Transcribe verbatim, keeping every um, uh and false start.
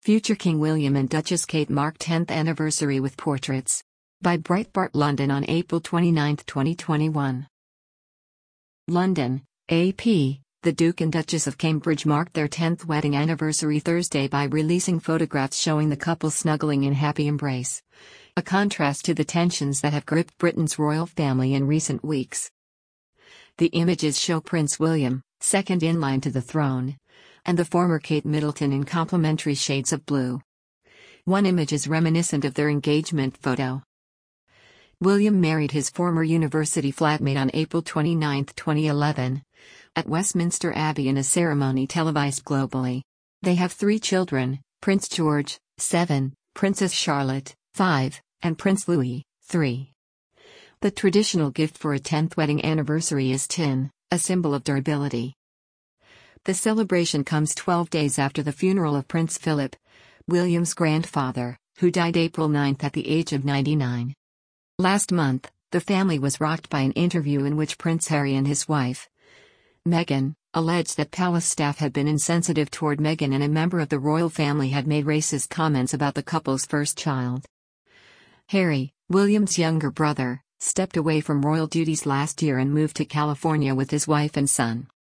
Future King William and Duchess Kate mark tenth anniversary with portraits. By Breitbart London on April twenty-ninth, twenty twenty-one. London, A P. The Duke and Duchess of Cambridge marked their tenth wedding anniversary Thursday by releasing photographs showing the couple snuggling in happy embrace. A contrast to the tensions that have gripped Britain's royal family in recent weeks. The images show Prince William, second in line to the throne, and the former Kate Middleton in complementary shades of blue. One image is reminiscent of their engagement photo. William married his former university flatmate on April twenty-ninth, twenty eleven, at Westminster Abbey in a ceremony televised globally. They have three children: Prince George, seven, Princess Charlotte, five, and Prince Louis, three. The traditional gift for a tenth wedding anniversary is tin, a symbol of durability. The celebration comes twelve days after the funeral of Prince Philip, William's grandfather, who died April ninth at the age of ninety-nine. Last month, the family was rocked by an interview in which Prince Harry and his wife, Meghan, alleged that palace staff had been insensitive toward Meghan and a member of the royal family had made racist comments about the couple's first child. Harry, William's younger brother, stepped away from royal duties last year and moved to California with his wife and son.